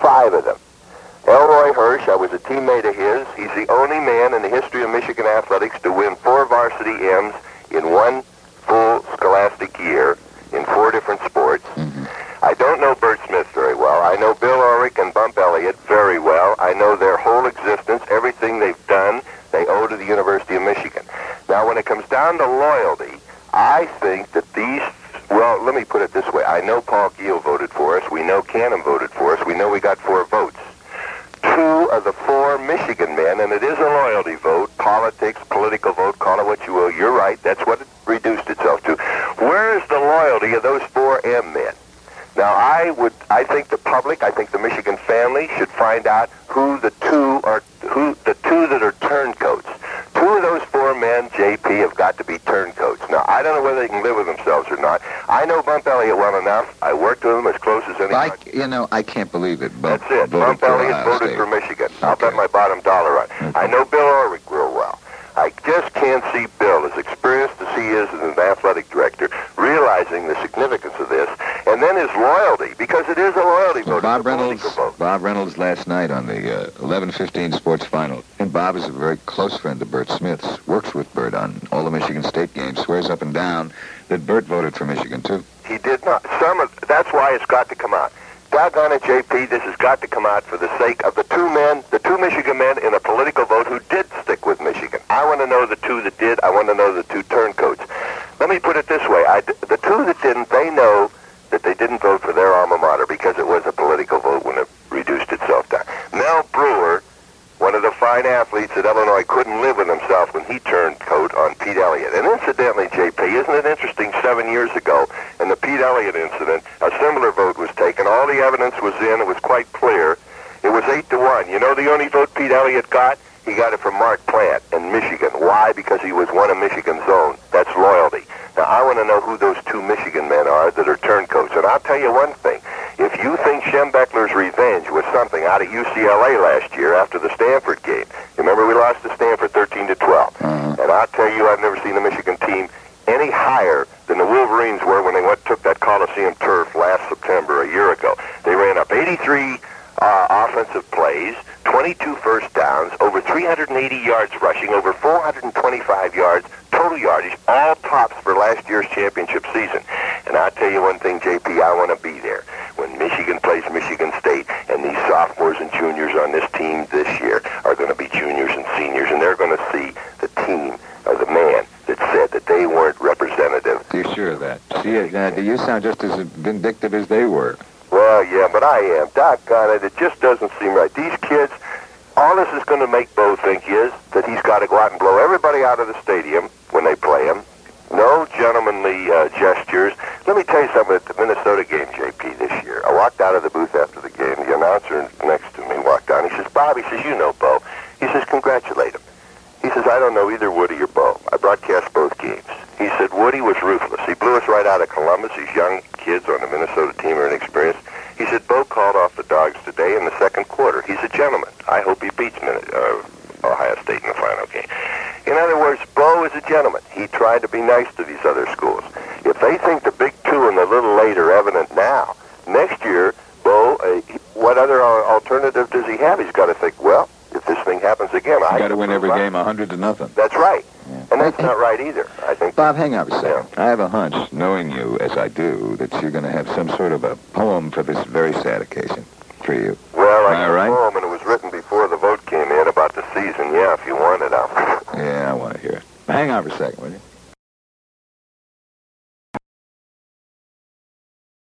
5 of them. Elroy Hirsch, I was a teammate of his. He's the only man in the history of Michigan athletics to win 4 varsity M's in one full scholastic year in 4 different sports. I don't know Bert Smith very well. I know Bill Ulrich and Bump Elliott very well. I know their whole existence, everything they've done, they owe to the University of Michigan. Now, when it comes down to loyalty, I think that these, well, let me put it this way. I know Paul Giel voted for us. We know Cannon voted for us. We know we got 4 votes. 2 of the 4 Michigan men, and it is a loyalty vote, politics, political vote, call it what you will. You're right. That's what it reduced itself to. Where is the loyalty of those 4 M men? Now, I think the public, I think the Michigan family should find out who the 2 that are turncoats. 2 of those 4 men, JP, have got to be turncoats. Now, I don't know whether they can live with themselves or not. I know Bump Elliott well enough. I worked with him as close as anybody. I can't believe it. That's it. Bump Elliott voted for Michigan. Okay. I'll bet my bottom dollar on it. Okay. I know Bill Ulrich real well. I just can't see Bill, as experienced as he is as an athletic director, realizing the significance of this, and then his loyalty, because it is a loyalty vote. Bob Reynolds last night on the 11:15 Sports Final, and Bob is a very close friend of Bert Smith's, works with Bert on all the Michigan State games, swears up and down that Bert voted for Michigan, too. He did not. That's why it's got to come out. Doggone it, JP, this has got to come out for the sake of the 2 Michigan men in a political vote who did stick with Michigan. I want to know the 2 that did. I want to know the 2 turncoats. Let me put it this way. The 2 that didn't, they know that they didn't vote for their alma mater because it was a political vote when it reduced itself down. Mel Brewer, one of the fine athletes at Illinois, couldn't live with himself when he turned coat on Pete Elliott. And incidentally, JP, isn't it interesting, 7 years ago, in the Pete Elliott incident, a similar vote was taken. All the evidence was in. It was quite clear. It was 8-1. You know the only vote Pete Elliott got? He got it from Mark Plant in Michigan. Why? Because he was one of Michigan's own. That's loyalty. Now, I want to know who those 2 Michigan men are that are turncoats. And I'll tell you one thing. If you think Schembechler's revenge was something out of UCLA last year after the Stanford game, remember we lost to Stanford 13-12. And I'll tell you, I've never seen a Michigan team any higher than the Wolverines were when they took that Coliseum turf last September, a year ago. They ran up 83 offensive plays, 22 first downs, over 380 yards rushing, over 425 yards total yardage, all tops for last year's championship season. And I'll tell you one thing, JP, I want to be there when Michigan plays Michigan State, and these sophomores and juniors on this team this year are going to be juniors and seniors, and they're going to see the team or the man that said that they weren't representative. You're sure of that? See, you sound just as vindictive as they were. Well, yeah, but I am. Doggone it, it just doesn't seem right. These kids, all this is going to make Bo think is that he's got to go out and blow everybody out of the stadium when they play him. No gentlemanly gestures. Let me tell you something at the Minnesota game, JP, this year. I walked out of the booth after the game. The announcer next to me walked down. He says, Bob, he says, you know Bo. He says, congratulate him. He says, I don't know either Woody or Bo. I broadcast both games. He said, Woody was ruthless. He blew us right out of Columbus. These young kids on the Minnesota team are inexperienced. He said, Bo called off the Dogs today in the second quarter. He's a gentleman. I hope he beats Ohio State in the final game. In other words, Bo is a gentleman. He tried to be nice to these other schools. If they think the big 2 and the little late are evident now, next year, Bo, what other alternative does he have? He's got to think, well, if this thing happens again, I got to win every game 100-0. That's right. Yeah. And that's not right either, I think. Bob, hang on a second. Yeah. I have a hunch, knowing you as I do, that you're going to have some sort of a poem for this very sad occasion for you. Well, I have a poem, and it was written before the vote came in about the season. Yeah, if you want it, Yeah, I want to hear it. Hang on for a second, will you?